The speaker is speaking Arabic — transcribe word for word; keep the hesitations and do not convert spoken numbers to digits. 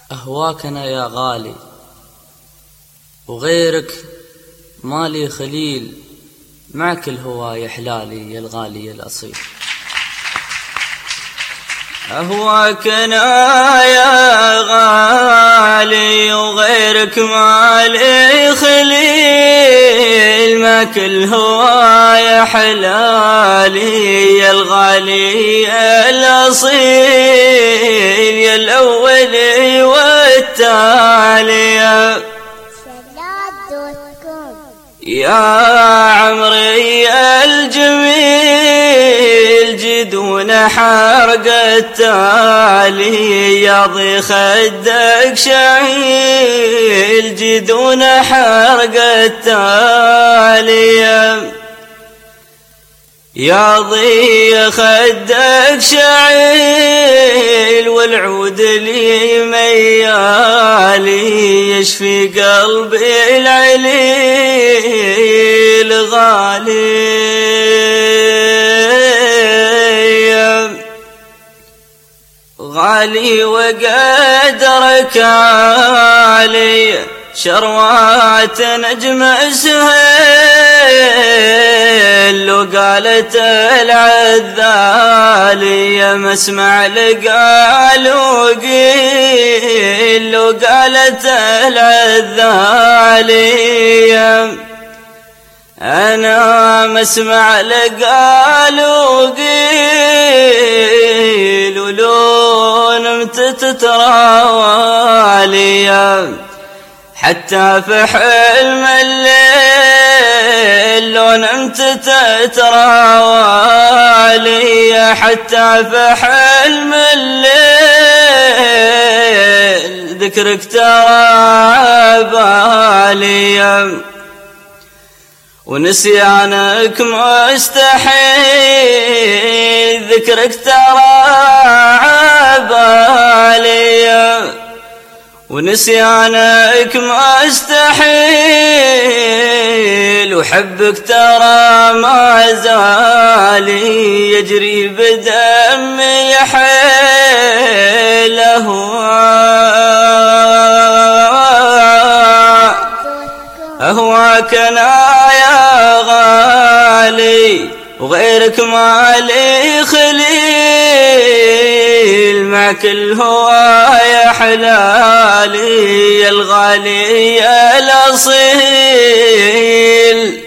أهواك أنا يا غالي وغيرك مالي خليل، معك الهوى يا حلالي يا الغالي يا الأصيل. أهواك أنا يا غالي وغيرك مالي خليل، معك الهوى يا حلالي يا الغالي يا الأصيل، يا الأول والتالي يا عمري الجميل، جدون حرق التالي يا ضي خدك شعيل، جدون حرق التالي يا ضي خدك شعيل، والعود لي ميالي يشفي قلبي العليل غالي. غالي وقدرك عالي، شروات نجم سهيل، وقالت العذالي مسمع لقال وقيل، وقالت العذالي أنا مسمع لقال وقيل، ولو نمت تتراوالي حتى في حلم الليل، لو نمت تتراوالي حتى في حلم الليل، ذكرك ترى بالي ونسيانك مستحيل، ذكرك ترى بالي ونسيانك مستحيل، وحبك ترى ما زالي يجري بدمي حيل. أهواك أنا يا غالي وغيرك مالي خليل، معك الهوى يا حلالي يا الغالي يا الأصيل.